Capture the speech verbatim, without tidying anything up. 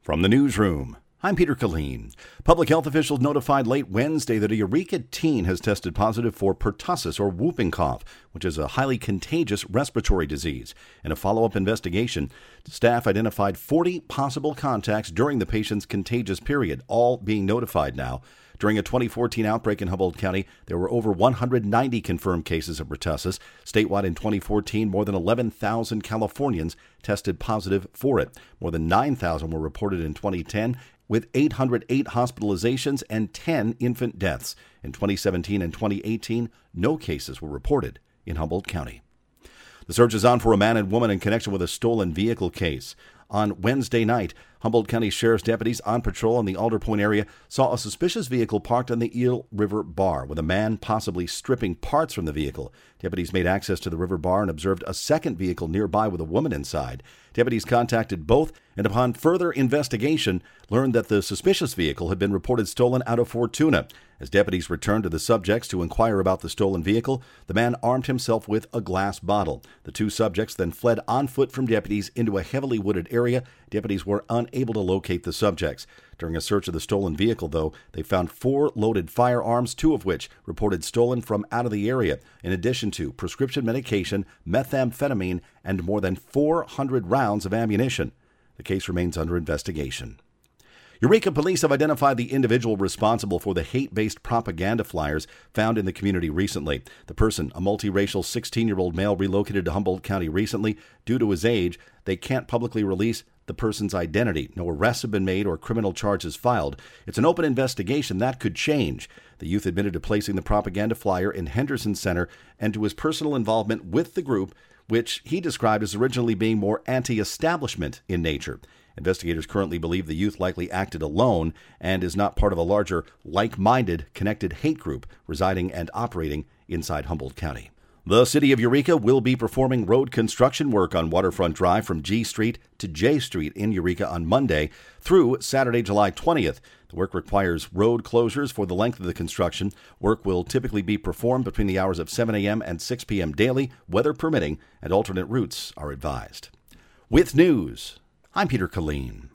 From the newsroom, I'm Peter Killeen. Public health officials notified late Wednesday that a Eureka teen has tested positive for pertussis or whooping cough, which is a highly contagious respiratory disease. In a follow-up investigation, staff identified forty possible contacts during the patient's contagious period, all being notified now. During a twenty fourteen outbreak in Humboldt County, there were over one hundred ninety confirmed cases of pertussis. Statewide in twenty fourteen, more than eleven thousand Californians tested positive for it. More than nine thousand were reported in twenty ten, with eight hundred eight hospitalizations and ten infant deaths. In twenty seventeen and twenty eighteen, no cases were reported in Humboldt County. The search is on for a man and woman in connection with a stolen vehicle case. On Wednesday night, Humboldt County Sheriff's deputies on patrol in the Alder Point area saw a suspicious vehicle parked on the Eel River Bar, with a man possibly stripping parts from the vehicle. Deputies made access to the river bar and observed a second vehicle nearby with a woman inside. Deputies contacted both and, upon further investigation, learned that the suspicious vehicle had been reported stolen out of Fortuna. As deputies returned to the subjects to inquire about the stolen vehicle, the man armed himself with a glass bottle. The two subjects then fled on foot from deputies into a heavily wooded area. Deputies were unable to locate the subjects. During a search of the stolen vehicle, though, they found four loaded firearms, two of which reported stolen from out of the area, in addition to prescription medication, methamphetamine, and more than four hundred rounds of ammunition. The case remains under investigation. Eureka police have identified the individual responsible for the hate-based propaganda flyers found in the community recently. The person, a multiracial sixteen-year-old male relocated to Humboldt County recently. Due to his age, they can't publicly release the person's identity. No arrests have been made or criminal charges filed. It's an open investigation that could change. The youth admitted to placing the propaganda flyer in Henderson Center and to his personal involvement with the group, which he described as originally being more anti-establishment in nature. Investigators currently believe the youth likely acted alone and is not part of a larger, like-minded, connected hate group residing and operating inside Humboldt County. The city of Eureka will be performing road construction work on Waterfront Drive from G Street to J Street in Eureka on Monday through Saturday, July twentieth. The work requires road closures for the length of the construction. Work will typically be performed between the hours of seven a.m. and six p.m. daily, weather permitting, and alternate routes are advised. With news, I'm Peter Killeen.